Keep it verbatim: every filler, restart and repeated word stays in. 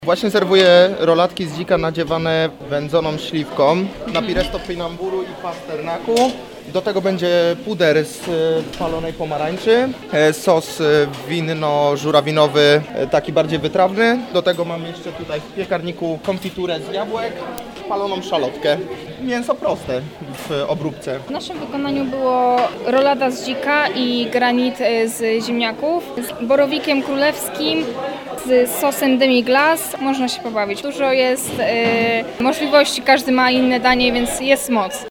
Właśnie serwuję rolatki z dzika nadziewane wędzoną śliwką na piresto pinamburu i pasternaku. Do tego będzie puder z palonej pomarańczy, sos winno-żurawinowy, taki bardziej wytrawny. Do tego mam jeszcze tutaj w piekarniku konfiturę z jabłek, paloną szalotkę. Mięso proste w obróbce. W naszym wykonaniu było rolada z dzika i granit z ziemniaków z borowikiem królewskim, z sosem demi-glace. Można się pobawić. Dużo jest yy, możliwości, każdy ma inne danie, więc jest moc.